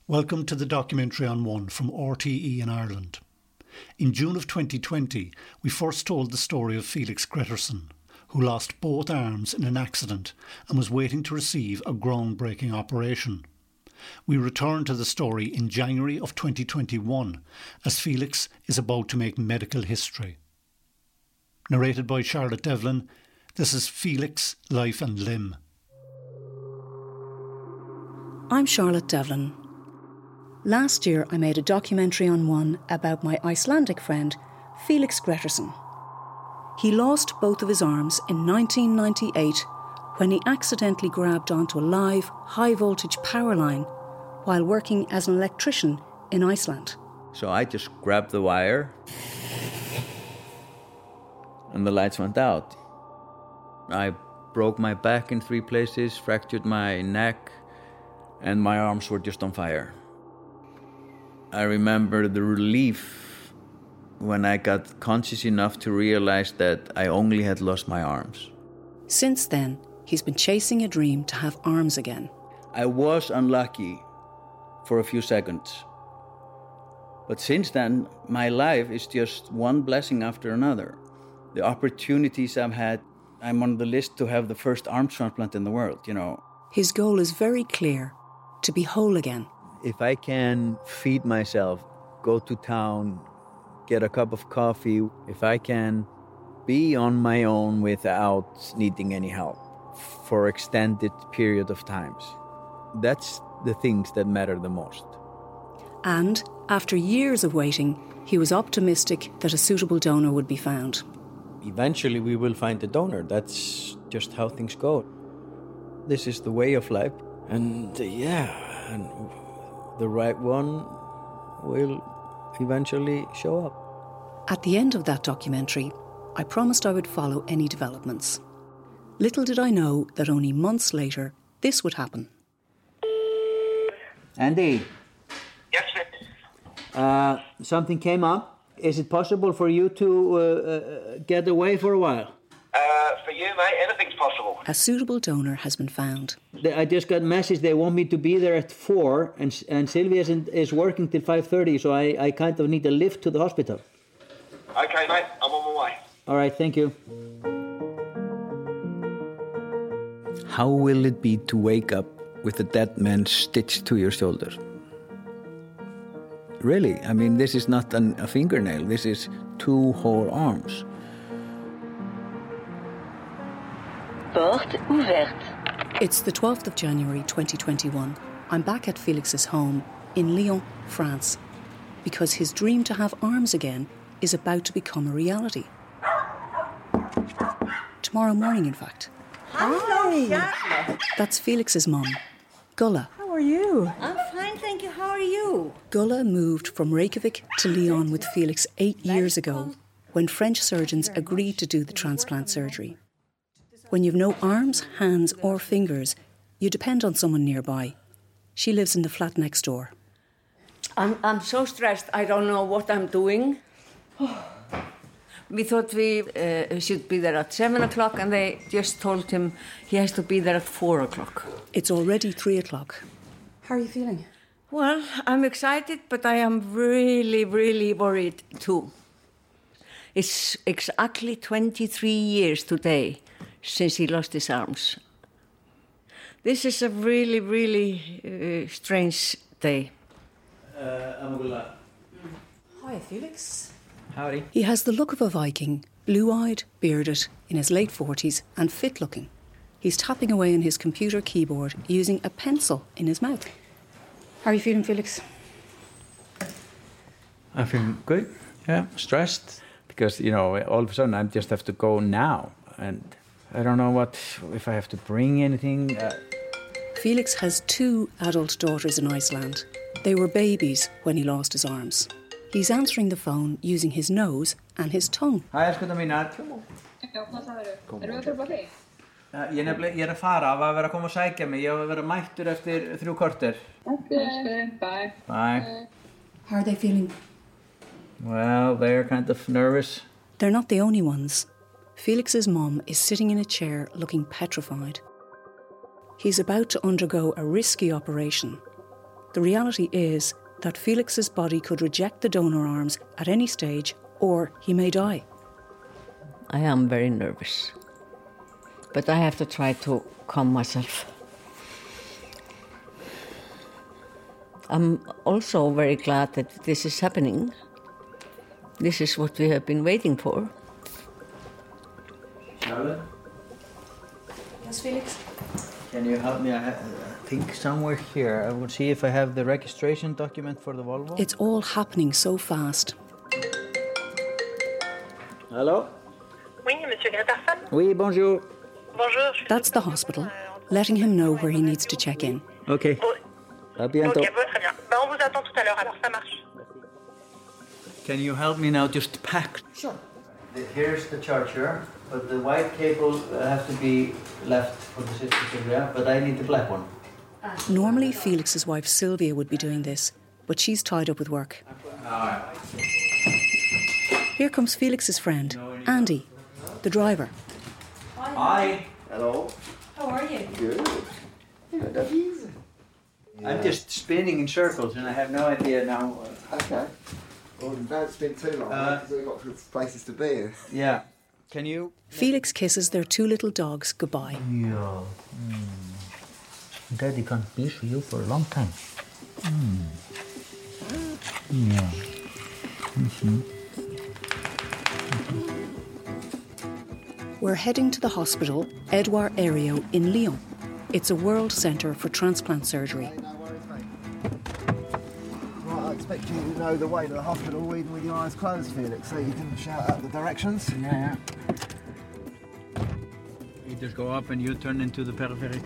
Welcome to the documentary on One from RTE in Ireland. In June of 2020, we first told the story of Felix Gretterson, who lost both arms in an accident and was waiting to receive a groundbreaking operation. We return to the story in January of 2021 as Felix is about to make medical history. Narrated by Charlotte Devlin, this is Felix, Life and Limb. I'm Charlotte Devlin. Last year I made a documentary on One about my Icelandic friend, Felix Gretterson. He lost both of his arms in 1998 when he accidentally grabbed onto a live, high-voltage power line while working as an electrician in Iceland. So I just grabbed the wire and the lights went out. I broke my back in 3 places, fractured my neck, and my arms were just on fire. I remember the relief when I got conscious enough to realize that I only had lost my arms. Since then, he's been chasing a dream to have arms again. I was unlucky for a few seconds. But since then, my life is just one blessing after another. The opportunities I've had, I'm on the list to have the first arm transplant in the world, His goal is very clear, to be whole again. If I can feed myself, go to town, get a cup of coffee, if I can be on my own without needing any help for extended period of times, that's the things that matter the most. And after years of waiting, he was optimistic that a suitable donor would be found. Eventually we will find a donor. That's just how things go. This is the way of life. And the right one will eventually show up. At the end of that documentary, I promised I would follow any developments. Little did I know that only months later, this would happen. Andy? Yes, sir. Something came up. Is it possible for you to get away for a while? For you, mate, anything's possible. A suitable donor has been found. I just got a message they want me to be there at 4 and Sylvia is working till 5:30, so I kind of need a lift to the hospital. Okay, mate, I'm on my way. All right, thank you. How will it be to wake up with a dead man stitched to your shoulder? Really, I mean, this is not a fingernail, this is 2 whole arms. Porte ouverte. It's the 12th of January 2021. I'm back at Felix's home in Lyon, France, because his dream to have arms again is about to become a reality. Tomorrow morning, in fact. Hi. That's Felix's mum, Gulla. How are you? I'm fine, thank you. How are you? Gulla moved from Reykjavik to Lyon with Felix 8 years ago when French surgeons agreed to do the transplant surgery. When you've no arms, hands or fingers, you depend on someone nearby. She lives in the flat next door. I'm so stressed, I don't know what I'm doing. We thought we should be there at 7 o'clock and they just told him he has to be there at 4 o'clock. It's already 3 o'clock. How are you feeling? Well, I'm excited, but I am really, really worried too. It's exactly 23 years today since he lost his arms. This is a really, really strange day. Hi, Felix. Howdy. He has the look of a Viking, blue-eyed, bearded, in his late 40s and fit-looking. He's tapping away on his computer keyboard using a pencil in his mouth. How are you feeling, Felix? I feel good, stressed. Because, all of a sudden I just have to go now. And I don't know if I have to bring anything. Felix has 2 adult daughters in Iceland. They were babies when he lost his arms. He's answering the phone using his nose and his tongue. Hæ, skoða mínar. Ég að fara, það var að vera að koma að sækja mig. Ég var að vera mættur eftir 3 korter. Okay, bye. Bye. How are they feeling? Well, they're kind of nervous. They're not the only ones. Felix's mum is sitting in a chair looking petrified. He's about to undergo a risky operation. The reality is that Felix's body could reject the donor arms at any stage, or he may die. I am very nervous, but I have to try to calm myself. I'm also very glad that this is happening. This is what we have been waiting for. Charlotte? Yes, Felix? Can you help me? I think somewhere here. I will see if I have the registration document for the Volvo. It's all happening so fast. Hello? Oui, Monsieur Gretarson? Oui, bonjour. Bonjour. That's the hospital, letting him know where he needs to check in. Okay. À bientôt. Ok, très bien. Ben, on vous attend tout à l'heure, alors ça marche. Can you help me now just pack? Sure. Here's the charger, but the white cable has to be left for the sister Sylvia, but I need the black one. Normally, Felix's wife Sylvia would be doing this, but she's tied up with work. Here comes Felix's friend, Andy, the driver. Hi. Hello. How are you? Good. That's easy. I'm just spinning in circles and I have no idea now. Okay. Well, don't spin too long, because we've got places to be. Yeah. Can you? Felix kisses their two little dogs goodbye. Yeah. Daddy can't be for you for a long time. Yeah. We're heading to the hospital Edouard Herriot in Lyon. It's a world centre for transplant surgery. I expect you to know the way to the hospital even with your eyes closed, Felix, so you can shout out the directions. Yeah. You just go up and you turn into the peripheric.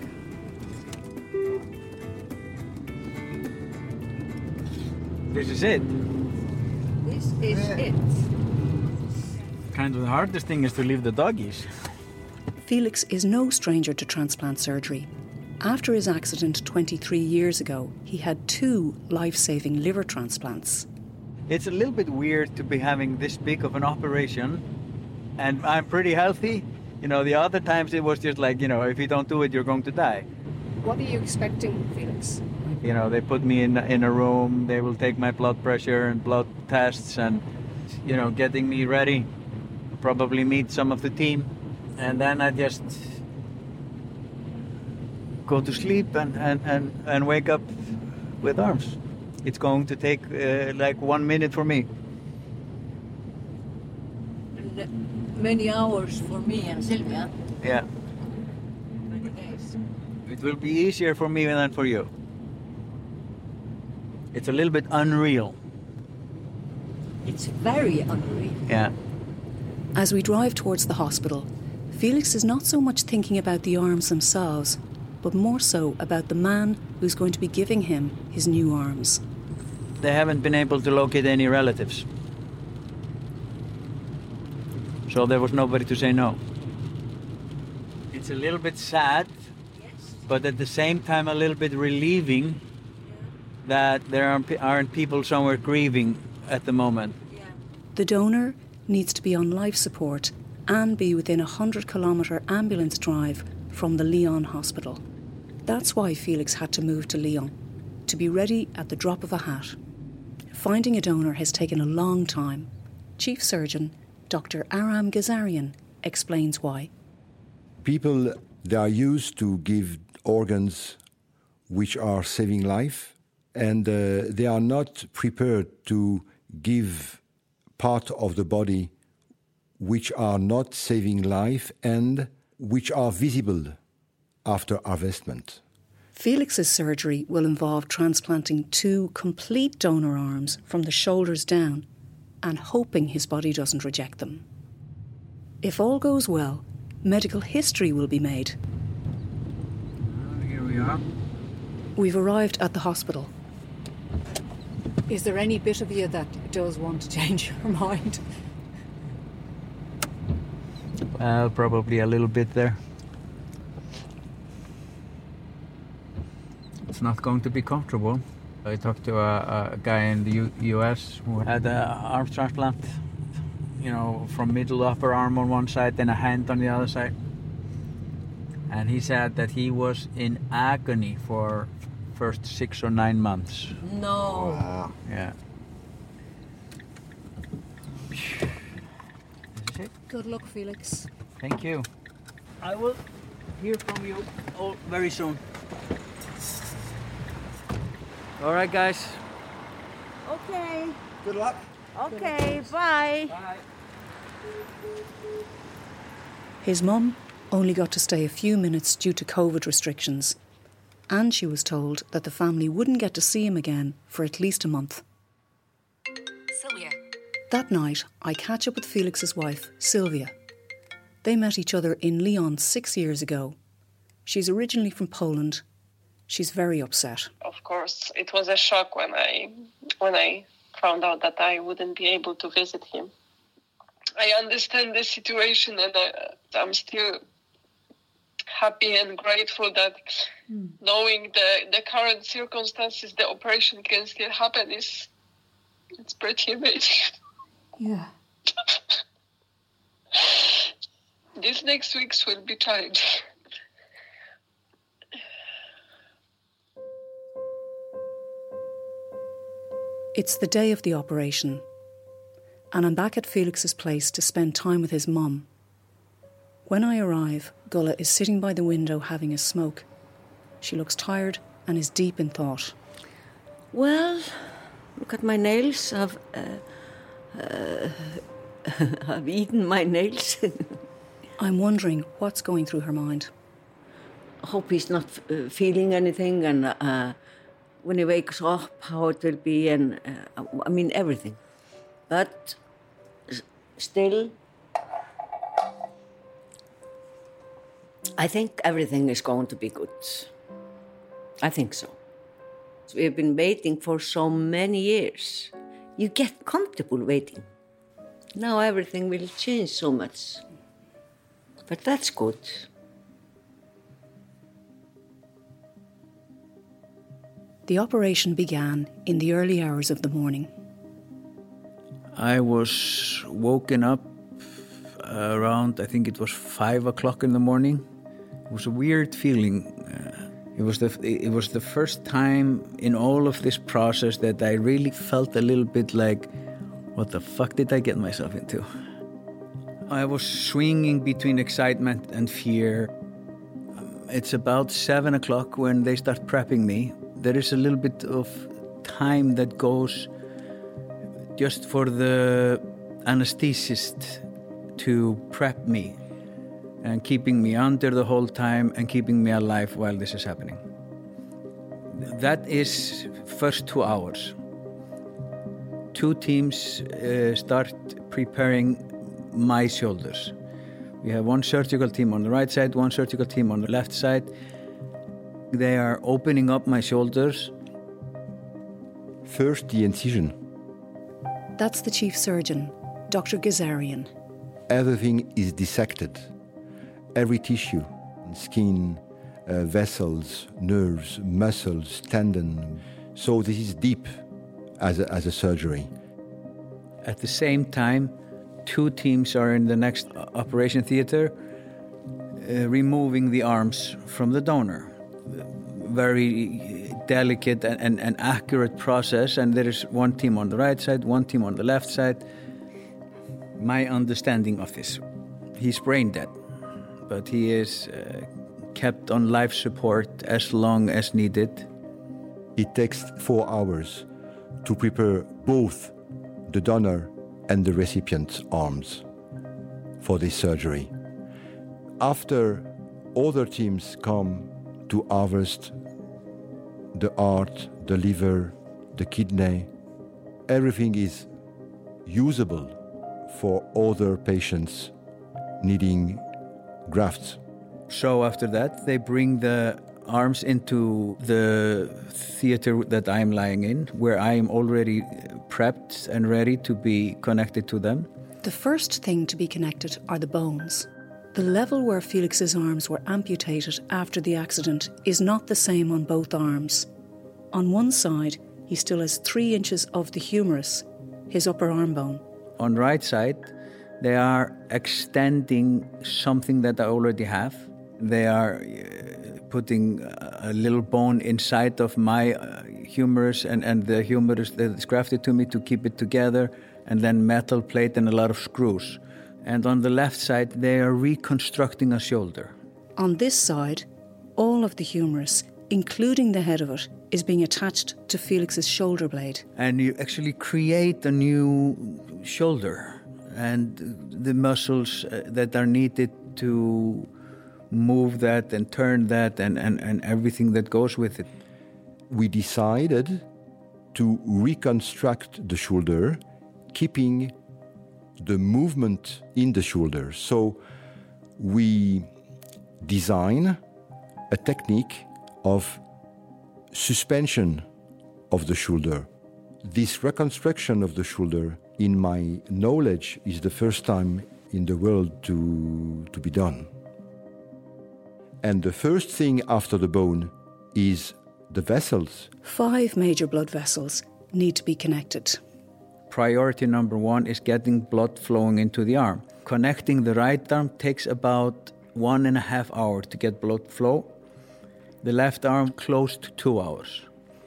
This is it. This is it. Kind of the hardest thing is to leave the doggies. Felix is no stranger to transplant surgery. After his accident 23 years ago, he had 2 life-saving liver transplants. It's a little bit weird to be having this big of an operation, and I'm pretty healthy. You know, the other times it was just like, you know, if you don't do it, you're going to die. What are you expecting, Felix? You know, they put me in a room, they will take my blood pressure and blood tests and, you know, getting me ready, probably meet some of the team. And then I just go to sleep and wake up with arms. It's going to take like 1 minute for me. Many hours for me and Sylvia. Yeah. Many days. It will be easier for me than for you. It's a little bit unreal. It's very unreal. Yeah. As we drive towards the hospital, Felix is not so much thinking about the arms themselves, but more so about the man who's going to be giving him his new arms. They haven't been able to locate any relatives. So there was nobody to say no. It's a little bit sad, but at the same time a little bit relieving that there aren't people somewhere grieving at the moment. The donor needs to be on life support and be within a 100-kilometre ambulance drive from the Lyon hospital. That's why Felix had to move to Lyon, to be ready at the drop of a hat. Finding a donor has taken a long time. Chief Surgeon Dr. Aram Ghazarian explains why. People, they are used to give organs which are saving life, and they are not prepared to give part of the body which are not saving life and which are visible after harvestment. Felix's surgery will involve transplanting 2 complete donor arms from the shoulders down and hoping his body doesn't reject them. If all goes well, medical history will be made. Here we are. We've arrived at the hospital. Is there any bit of you that does want to change your mind? Well, probably a little bit there. It's not going to be comfortable. I talked to a guy in the US who had an arm transplant, you know, from middle upper arm on one side, then a hand on the other side. And he said that he was in agony for first 6 or 9 months. No. Wow. Yeah. Good luck, Felix. Thank you. I will hear from you all very soon. All right, guys. Okay. Good luck. Okay, bye. Bye. His mum only got to stay a few minutes due to COVID restrictions, and she was told that the family wouldn't get to see him again for at least a month. Sylvia. That night, I catch up with Felix's wife, Sylvia. They met each other in Lyon 6 years ago. She's originally from Poland. She's very upset. Of course, it was a shock when I found out that I wouldn't be able to visit him. I understand the situation, and I'm still happy and grateful that knowing the current circumstances, the operation can still happen. It's pretty amazing. Yeah. These next weeks will be challenging. It's the day of the operation, and I'm back at Felix's place to spend time with his mum. When I arrive, Gula is sitting by the window having a smoke. She looks tired and is deep in thought. Well, look at my nails. I've eaten my nails. I'm wondering what's going through her mind. I hope he's not feeling anything, and when he wakes up, how it will be, and I mean everything. But still, I think everything is going to be good. I think so. We've been waiting for so many years. You get comfortable waiting. Now everything will change so much. But that's good. The operation began in the early hours of the morning. I was woken up around, I think it was 5 o'clock in the morning. It was a weird feeling. It was the first time in all of this process that I really felt a little bit like, what the fuck did I get myself into? I was swinging between excitement and fear. It's about 7 o'clock when they start prepping me. There is a little bit of time that goes just for the anesthetist to prep me and keeping me under the whole time and keeping me alive while this is happening. That is first 2 hours. 2 teams start preparing my shoulders. We have one surgical team on the right side, one surgical team on the left side. They are opening up my shoulders. First, the incision. That's the chief surgeon, Dr. Gazarian. Everything is dissected. Every tissue, skin, vessels, nerves, muscles, tendon. So this is deep as a surgery. At the same time, 2 teams are in the next operation theater removing the arms from the donor. Very delicate and accurate process, and there is one team on the right side, one team on the left side. My understanding of this, he's brain dead, but he is kept on life support as long as needed. It takes 4 hours to prepare both the donor and the recipient's arms for this surgery. After other teams come to harvest the heart, the liver, the kidney, everything is usable for other patients needing grafts. So after that, they bring the arms into the theater that I'm lying in, where I am already prepped and ready to be connected to them. The first thing to be connected are the bones. The level where Felix's arms were amputated after the accident is not the same on both arms. On one side, he still has 3 inches of the humerus, his upper arm bone. On the right side, they are extending something that I already have. They are putting a little bone inside of my humerus and the humerus that is grafted to me to keep it together, and then metal plate and a lot of screws. And on the left side, they are reconstructing a shoulder. On this side, all of the humerus, including the head of it, is being attached to Felix's shoulder blade. And you actually create a new shoulder and the muscles that are needed to move that and turn that and everything that goes with it. We decided to reconstruct the shoulder, keeping the movement in the shoulder. So we design a technique of suspension of the shoulder. This reconstruction of the shoulder, in my knowledge, is the first time in the world to be done. And the first thing after the bone is the vessels. 5 major blood vessels need to be connected. Priority number 1 is getting blood flowing into the arm. Connecting the right arm takes about 1.5 hours to get blood flow. The left arm close to 2 hours.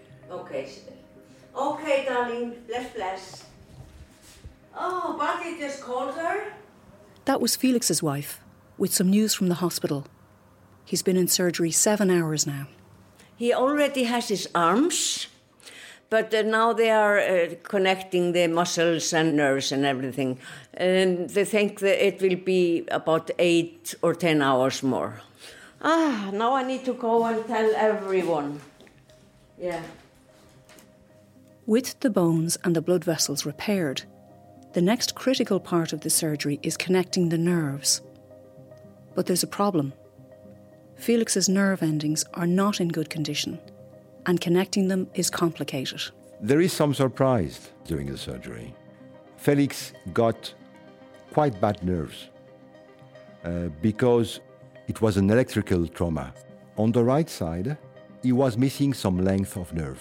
Okay, darling. Bless. Oh, but it is colder. That was Felix's wife, with some news from the hospital. He's been in surgery 7 hours now. He already has his arms, but now they are connecting the muscles and nerves and everything. And they think that it will be about 8 or 10 hours more. Now I need to go and tell everyone. Yeah. With the bones and the blood vessels repaired, the next critical part of the surgery is connecting the nerves. But there's a problem. Felix's nerve endings are not in good condition, and connecting them is complicated. There is some surprise during the surgery. Felix got quite bad nerves because it was an electrical trauma. On the right side, he was missing some length of nerve.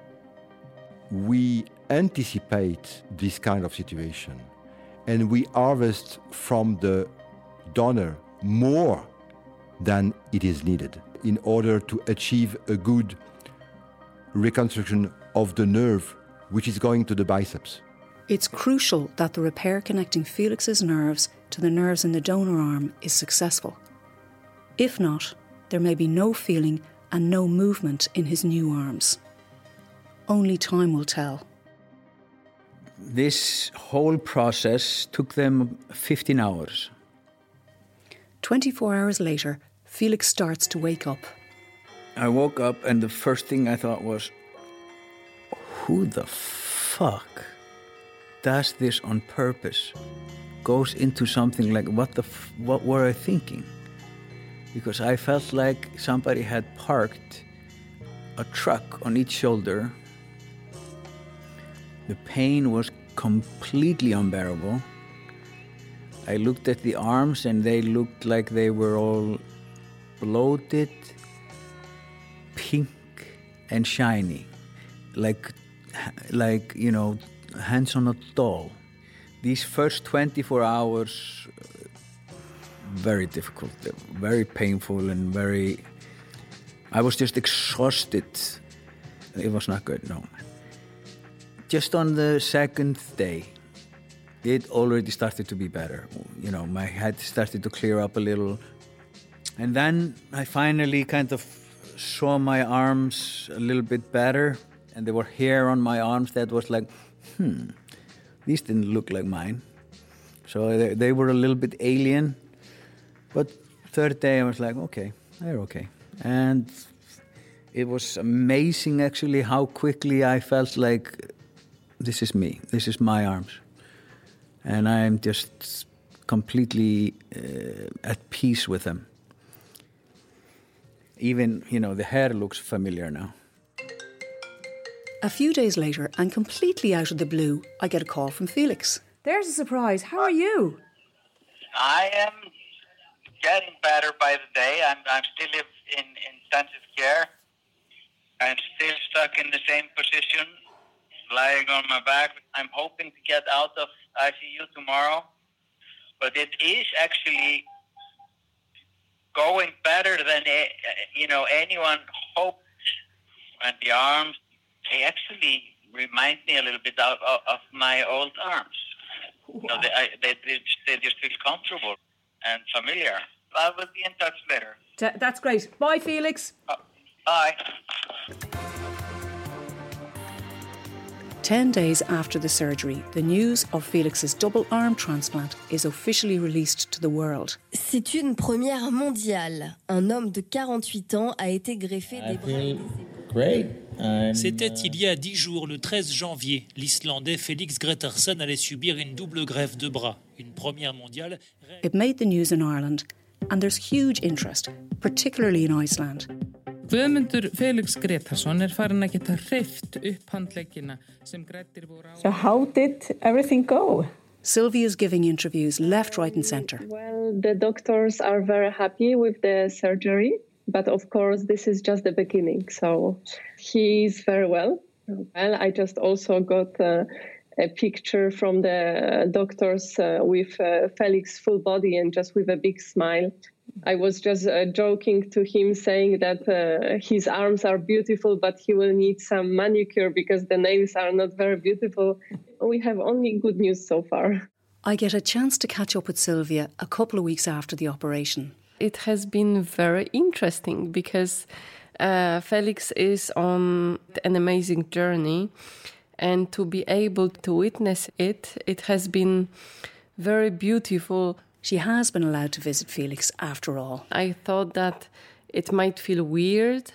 We anticipate this kind of situation, and we harvest from the donor more than it is needed in order to achieve a good reconstruction of the nerve which is going to the biceps. It's crucial that the repair connecting Felix's nerves to the nerves in the donor arm is successful. If not, there may be no feeling and no movement in his new arms. Only time will tell. This whole process took them 15 hours. 24 hours later, Felix starts to wake up. I woke up and the first thing I thought was, who the fuck does this on purpose? Goes into something like, what were I thinking? Because I felt like somebody had parked a truck on each shoulder. The pain was completely unbearable. I looked at the arms and they looked like they were all bloated, pink and shiny, like hands on a doll. These first 24 hours, very difficult, very painful and I was just exhausted. It was not good, no. Just on the second day, it already started to be better. My head started to clear up a little. And then I finally kind of saw my arms a little bit better. And there were hair on my arms that was like, these didn't look like mine. So they were a little bit alien. But third day I was like, okay, they're okay. And it was amazing actually how quickly I felt like this is me, this is my arms. And I'm just completely at peace with them. Even, the hair looks familiar now. A few days later, and completely out of the blue, I get a call from Felix. There's a surprise. How are you? I am getting better by the day. I'm still in intensive care. I'm still stuck in the same position, lying on my back. I'm hoping to get out of ICU tomorrow. But it is actually going better than anyone hoped. And the arms, they actually remind me a little bit of my old arms. Wow. They just feel comfortable and familiar. I will be in touch later. That's great. Bye, Felix. Bye. 10 days after the surgery, the news of Felix's double arm transplant is officially released to the world. C'est une première mondiale. Un homme de 48 ans a été greffé des bras et des épaules. C'était il y a 10 jours, le 13 janvier. L'Islandais Felix Grettersen allait subir une double greffe de bras. Une première mondiale. It made the news in Ireland, and there's huge interest, particularly in Iceland. Guðmundur Felix Gretterson farin að geta hreyft upp handleggina sem græddir voru á. So how did everything go? Sylvia's giving interviews left, right and centre. Well, the doctors are very happy with the surgery, but of course this is just the beginning. So he's very well. Well, I just also got a picture from the doctors with Felix full body and just with a big smile. I was just joking to him, saying that his arms are beautiful, but he will need some manicure because the nails are not very beautiful. We have only good news so far. I get a chance to catch up with Sylvia a couple of weeks after the operation. It has been very interesting because Felix is on an amazing journey, and to be able to witness it has been very beautiful. She has been allowed to visit Felix after all. I thought that it might feel weird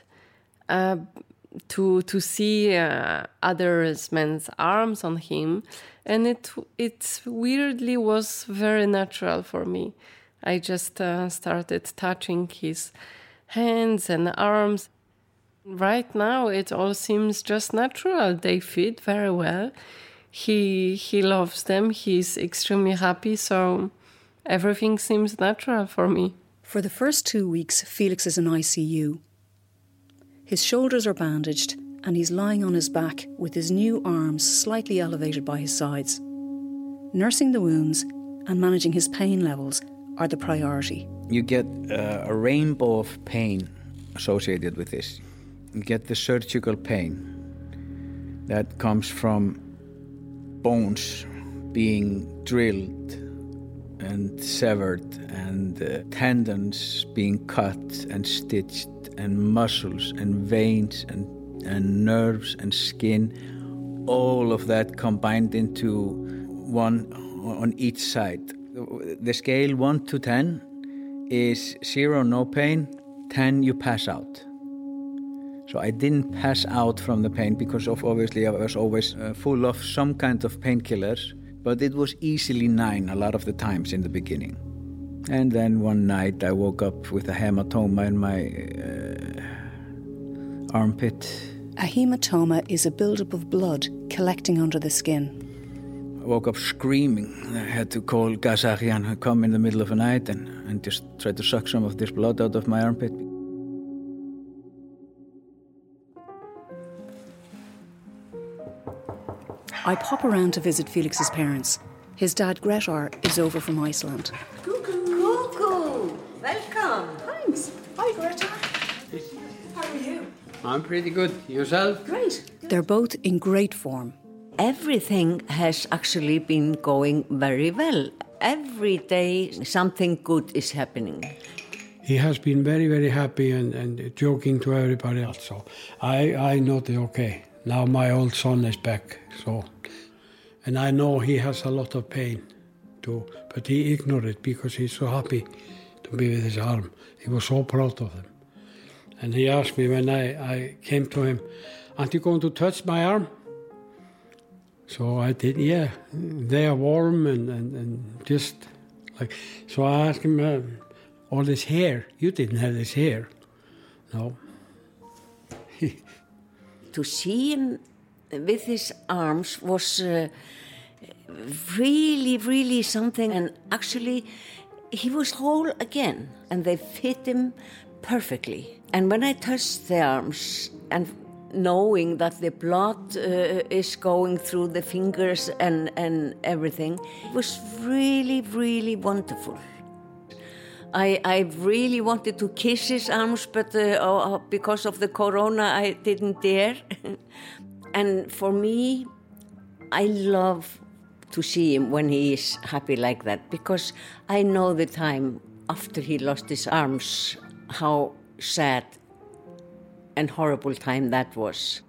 to see other men's arms on him, and it weirdly was very natural for me. I just started touching his hands and arms. Right now it all seems just natural. They fit very well. He loves them. He's extremely happy, so everything seems natural for me. For the first 2 weeks, Felix is in ICU. His shoulders are bandaged and he's lying on his back with his new arms slightly elevated by his sides. Nursing the wounds and managing his pain levels are the priority. You get a rainbow of pain associated with this. You get the surgical pain that comes from bones being drilled and severed, and tendons being cut and stitched, and muscles and veins and nerves and skin, all of that combined into one on each side. The scale 1 to 10 is 0, no pain, 10, you pass out. So I didn't pass out from the pain because obviously I was always full of some kind of painkillers. But it was easily 9 a lot of the times in the beginning. And then one night I woke up with a hematoma in my armpit. A hematoma is a buildup of blood collecting under the skin. I woke up screaming. I had to call Gazagian to come in the middle of the night and just try to suck some of this blood out of my armpit. I pop around to visit Felix's parents. His dad, Grettar, is over from Iceland. Cuckoo! Welcome! Thanks. Hi, Grettar. How are you? I'm pretty good. Yourself? Great. They're both in great form. Everything has actually been going very well. Every day something good is happening. He has been very, very happy and joking to everybody else. So I know they're okay. Now my old son is back, so, and I know he has a lot of pain too, but he ignored it because he's so happy to be with his arm. He was so proud of them. And he asked me when I came to him, aren't you going to touch my arm? So I did, yeah. They are warm and just like, so I asked him, all this hair, you didn't have this hair. No. To see him with his arms was really, really something. And actually, he was whole again, and they fit him perfectly. And when I touched the arms, and knowing that the blood is going through the fingers and everything, it was really, really wonderful. I really wanted to kiss his arms, but because of the corona, I didn't dare. And for me, I love to see him when he is happy like that, because I know the time after he lost his arms, how sad and horrible time that was.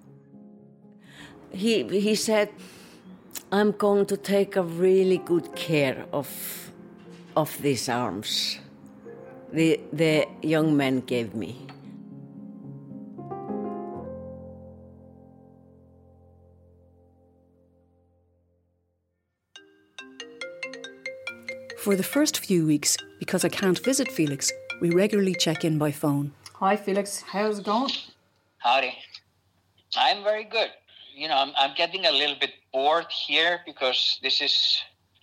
He said, I'm going to take a really good care of these arms the young man gave me. For the first few weeks, because I can't visit Felix, we regularly check in by phone. Hi Felix, how's it going? Howdy. I'm very good. You know, I'm getting a little bit bored here because this is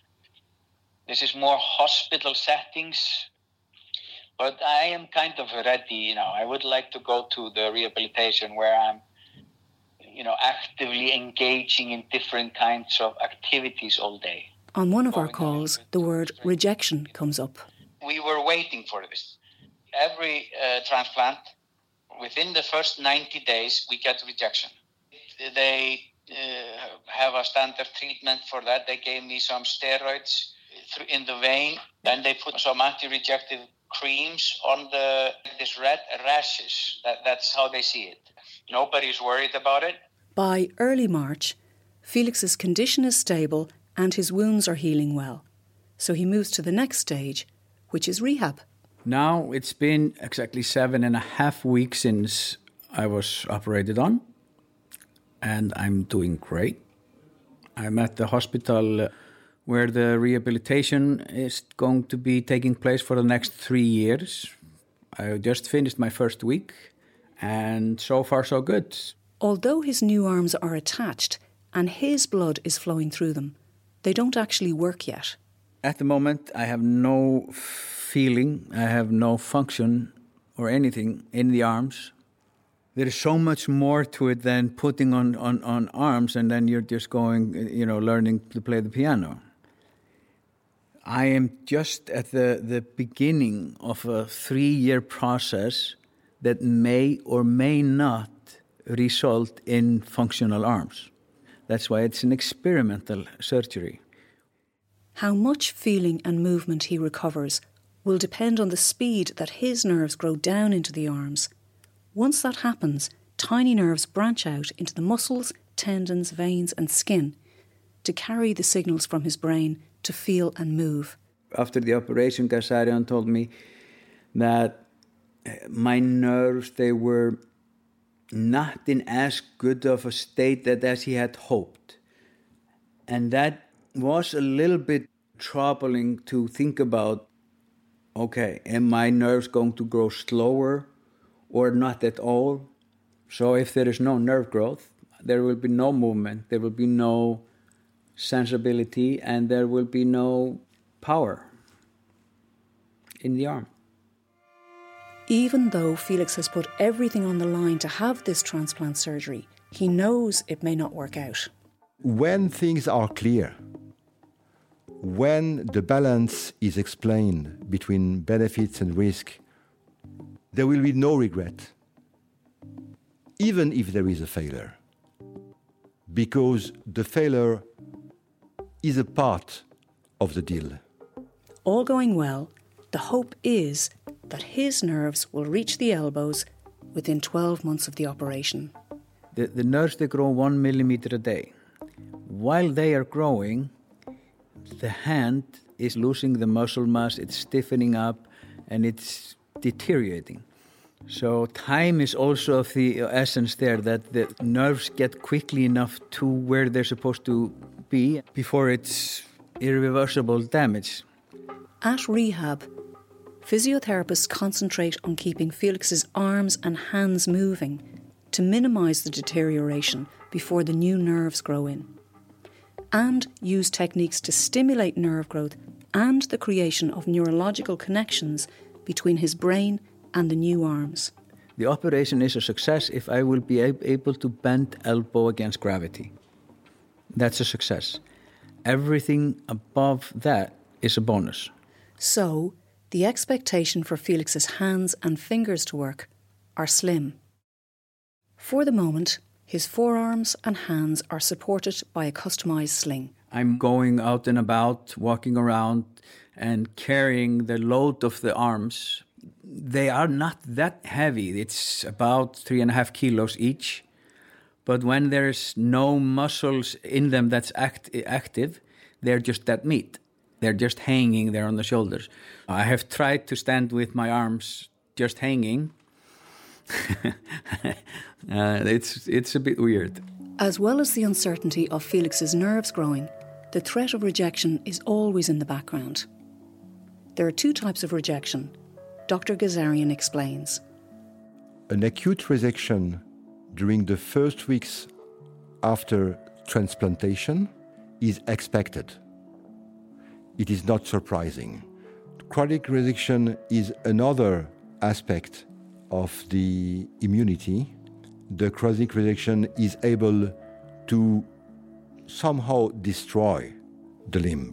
more hospital settings. But I am kind of ready, you know. I would like to go to the rehabilitation where I'm, you know, actively engaging in different kinds of activities all day. On one of our calls, the word rejection comes up. We were waiting for this. Every transplant, within the first 90 days, we get rejection. They have a standard treatment for that. They gave me some steroids in the vein. Then they put some anti-rejective creams on this red rashes. That's how they see it. Nobody's worried about it. By early March, Felix's condition is stable and his wounds are healing well. So he moves to the next stage, which is rehab. Now it's been exactly 7.5 weeks since I was operated on, and I'm doing great. I'm at the hospital where the rehabilitation is going to be taking place for the next 3 years. I just finished my first week, and so far so good. Although his new arms are attached and his blood is flowing through them, they don't actually work yet. At the moment, I have no feeling, I have no function or anything in the arms. There is so much more to it than putting on arms and then you're just going, you know, learning to play the piano. I am just at the beginning of a 3-year process that may or may not result in functional arms. That's why it's an experimental surgery. How much feeling and movement he recovers will depend on the speed that his nerves grow down into the arms. Once that happens, tiny nerves branch out into the muscles, tendons, veins and skin to carry the signals from his brain to feel and move. After the operation, Gazarian told me that my nerves, they were not in as good of a state as he had hoped. And that was a little bit troubling to think about, okay, am my nerves going to grow slower or not at all? So if there is no nerve growth, there will be no movement, there will be no sensibility, and there will be no power in the arm. Even though Felix has put everything on the line to have this transplant surgery, he knows it may not work out. When things are clear, when the balance is explained between benefits and risk, there will be no regret, even if there is a failure, because the failure is a part of the deal. All going well, the hope is that his nerves will reach the elbows within 12 months of the operation. The nerves, they grow 1 millimeter a day. While they are growing, the hand is losing the muscle mass, it's stiffening up, and it's deteriorating. So time is also of the essence there, that the nerves get quickly enough to where they're supposed to be before it's irreversible damage. At rehab, physiotherapists concentrate on keeping Felix's arms and hands moving to minimise the deterioration before the new nerves grow in, and use techniques to stimulate nerve growth and the creation of neurological connections between his brain and the new arms. The operation is a success if I will be able to bend elbow against gravity. That's a success. Everything above that is a bonus. So, the expectation for Felix's hands and fingers to work are slim. For the moment, his forearms and hands are supported by a customised sling. I'm going out and about, walking around and carrying the load of the arms. They are not that heavy. It's about 3.5 kilos each. But when there's no muscles in them that's active, they're just that meat. They're just hanging there on the shoulders. I have tried to stand with my arms just hanging. It's a bit weird. As well as the uncertainty of Felix's nerves growing, the threat of rejection is always in the background. There are 2 types of rejection. Dr. Gazarian explains. An acute rejection during the first weeks after transplantation is expected. It is not surprising. Chronic rejection is another aspect of the immunity. The chronic rejection is able to somehow destroy the limb.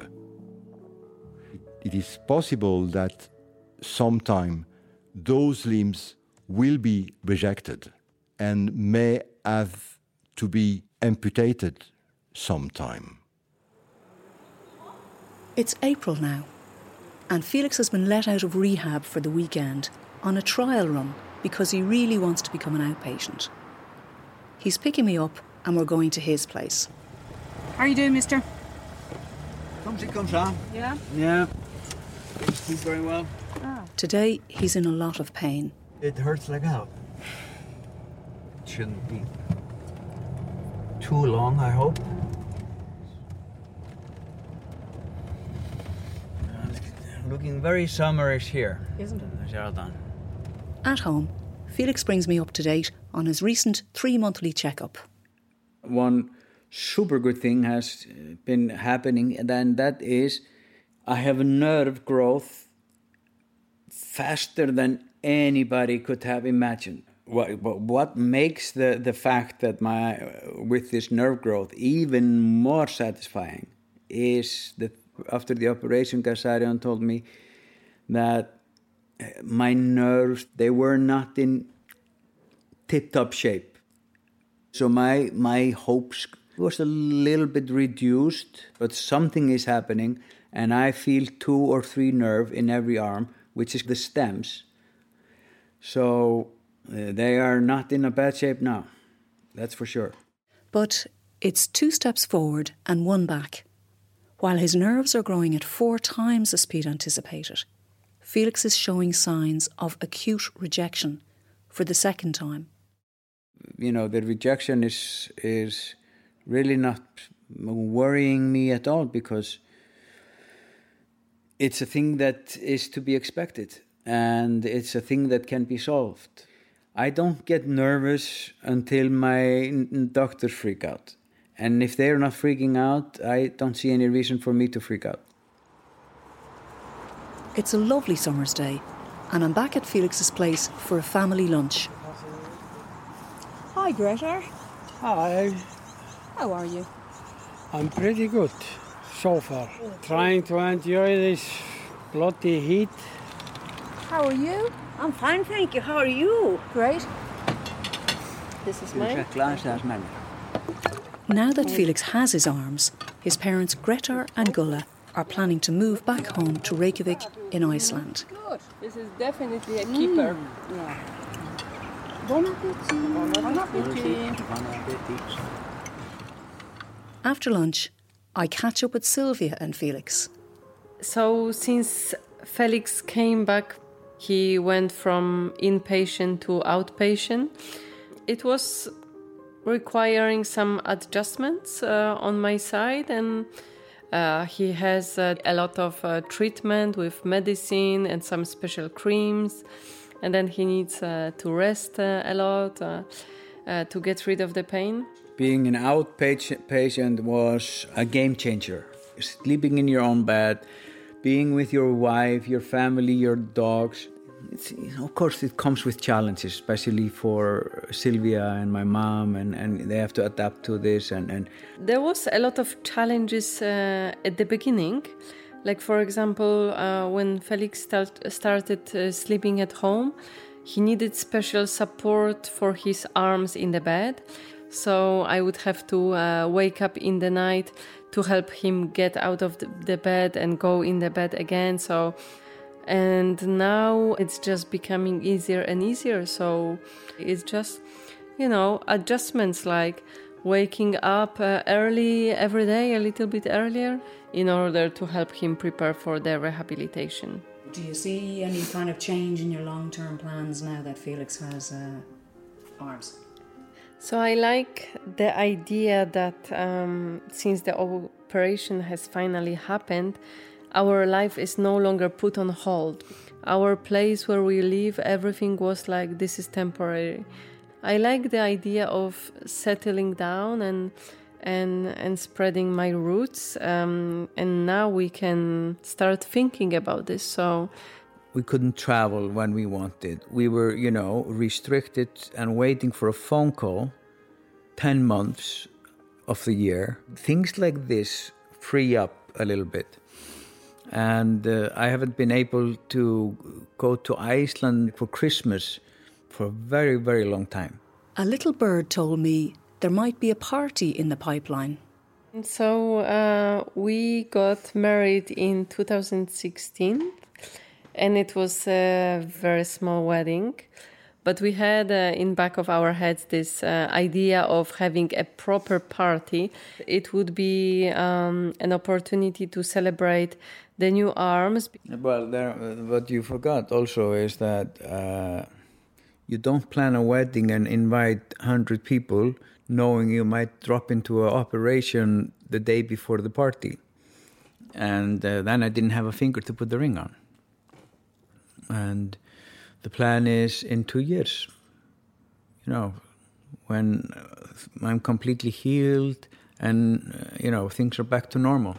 It is possible that sometime those limbs will be rejected and may have to be amputated sometime. It's April now, and Felix has been let out of rehab for the weekend on a trial run because he really wants to become an outpatient. He's picking me up and we're going to his place. How are you doing, mister? Come on. Yeah? Yeah. Sleep very well. Today, he's in a lot of pain. It hurts like hell. It shouldn't be too long, I hope. Looking very summerish here. Isn't it? Sheraton. At home, Felix brings me up to date on his recent 3-monthly checkup. One super good thing has been happening, and that is I have a nerve growth faster than anybody could have imagined. What makes the fact that with this nerve growth even more satisfying is that after the operation, Gazarian told me that my nerves, they were not in tip-top shape. So my hopes was a little bit reduced, but something is happening, and I feel 2 or 3 nerves in every arm, which is the stems. So they are not in a bad shape now, that's for sure. But it's 2 steps forward and 1 back. While his nerves are growing at 4 times the speed anticipated, Felix is showing signs of acute rejection for the second time. You know, the rejection is really not worrying me at all because it's a thing that is to be expected and it's a thing that can be solved. I don't get nervous until my doctors freak out. And if they're not freaking out, I don't see any reason for me to freak out. It's a lovely summer's day, and I'm back at Felix's place for a family lunch. Hi, Greta. Hi. How are you? I'm pretty good so far. Trying to enjoy this bloody heat. How are you? I'm fine, thank you. How are you? Great. This is mine. Now that Felix has his arms, his parents Grettir and Gulla are planning to move back home to Reykjavik in Iceland. Good. This is definitely a keeper. Yeah. Bon appétit. Bon appétit. After lunch, I catch up with Sylvia and Felix. So since Felix came back, he went from inpatient to outpatient. It was requiring some adjustments on my side, and he has a lot of treatment with medicine and some special creams, and then he needs to rest a lot to get rid of the pain. Being an outpatient was a game changer. Sleeping in your own bed, being with your wife, your family, your dogs. Of course, it comes with challenges, especially for Sylvia and my mom, and they have to adapt to this. And there was a lot of challenges at the beginning, Like, for example, when Felix started sleeping at home, he needed special support for his arms in the bed. So I would have to wake up in the night to help him get out of the bed and go in the bed again. And now it's just becoming easier and easier. So it's just, adjustments like waking up early every day, a little bit earlier, in order to help him prepare for the rehabilitation. Do you see any kind of change in your long-term plans now that Felix has arms? So I like the idea that since the operation has finally happened, our life is no longer put on hold. Our place where we live, everything was like, this is temporary. I like the idea of settling down and spreading my roots. And now we can start thinking about this. So we couldn't travel when we wanted. We were, restricted and waiting for a phone call 10 months of the year. Things like this free up a little bit. And I haven't been able to go to Iceland for Christmas for a very, very long time. A little bird told me there might be a party in the pipeline. So we got married in 2016, and it was a very small wedding. But we had in back of our heads this idea of having a proper party. It would be an opportunity to celebrate the new arms. Well, what you forgot also is that you don't plan a wedding and invite 100 people knowing you might drop into an operation the day before the party. And then I didn't have a finger to put the ring on. And the plan is in 2 years, when I'm completely healed and, things are back to normal.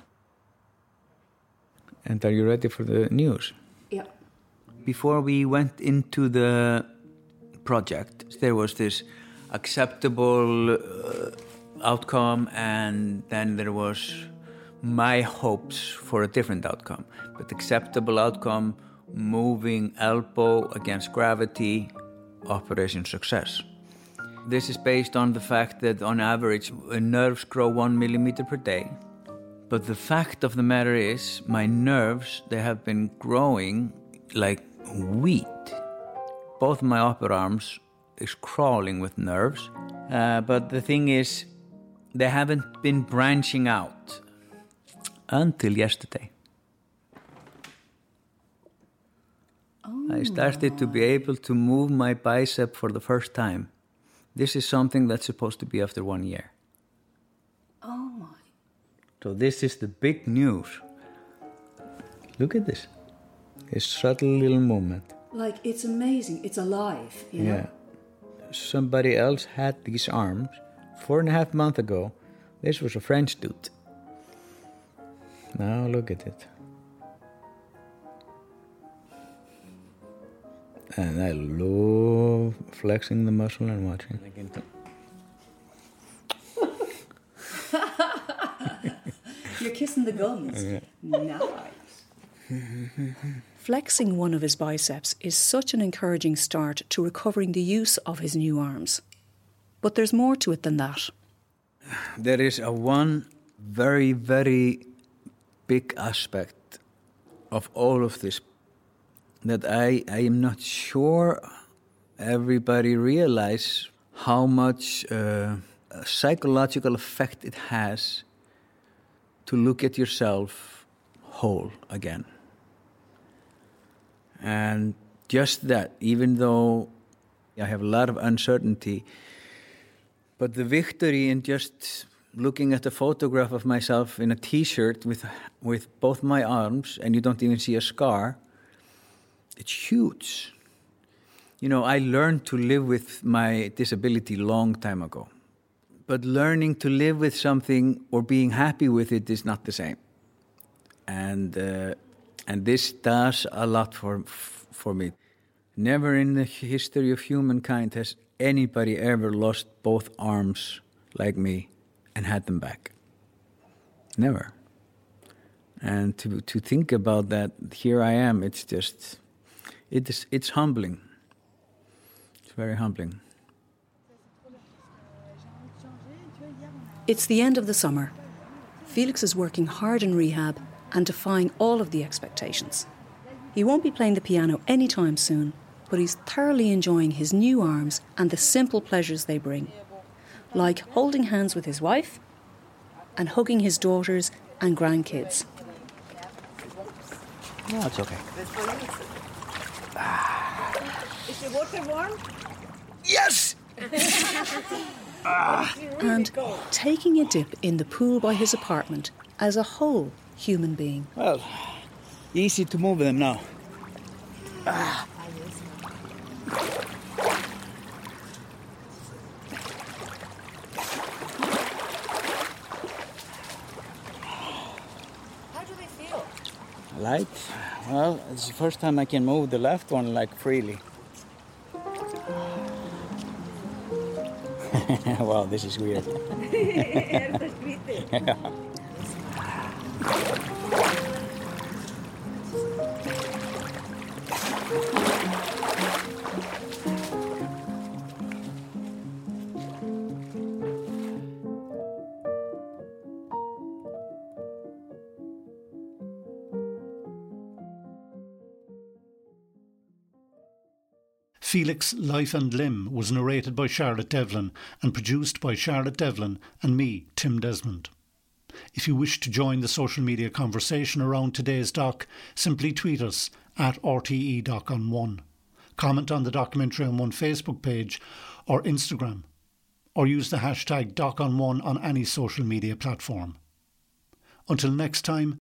And are you ready for the news? Yeah. Before we went into the project, there was this acceptable outcome, and then there was my hopes for a different outcome. But acceptable outcome, moving elbow against gravity, operation success. This is based on the fact that on average nerves grow 1 millimeter per day. But the fact of the matter is my nerves, they have been growing like wheat. Both my upper arms is crawling with nerves. But the thing is, they haven't been branching out until yesterday. I started to be able to move my bicep for the first time. This is something that's supposed to be after 1 year. Oh my. So this is the big news. Look at this. A subtle little movement. Like, it's amazing. It's alive, you know? Somebody else had these arms 4.5 months ago. This was a French dude. Now look at it. And I love flexing the muscle and watching. You're kissing the guns. Yeah. Nice. Flexing one of his biceps is such an encouraging start to recovering the use of his new arms. But there's more to it than that. There is one very, very big aspect of all of this that I am not sure everybody realize how much psychological effect it has to look at yourself whole again. And just that, even though I have a lot of uncertainty, but the victory in just looking at a photograph of myself in a t-shirt with both my arms, and you don't even see a scar, it's huge. I learned to live with my disability long time ago. But learning to live with something or being happy with it is not the same. And this does a lot for me. Never in the history of humankind has anybody ever lost both arms like me and had them back. Never. And to think about that, here I am, it's humbling. It's very humbling. It's the end of the summer. Felix is working hard in rehab and defying all of the expectations. He won't be playing the piano anytime soon, but he's thoroughly enjoying his new arms and the simple pleasures they bring, like holding hands with his wife and hugging his daughters and grandkids. No, it's okay. Is the water warm? Yes! And taking a dip in the pool by his apartment as a whole human being. Well, easy to move them now. How do they feel? Light? Well, it's the first time I can move the left one like freely. Wow, this is weird. Yeah. Felix Life and Limb was narrated by Charlotte Devlin and produced by Charlotte Devlin and me, Tim Desmond. If you wish to join the social media conversation around today's doc, simply tweet us at RTE.on1. Comment on the Documentary on One Facebook page or Instagram, or use the hashtag DocOn1 on any social media platform. Until next time,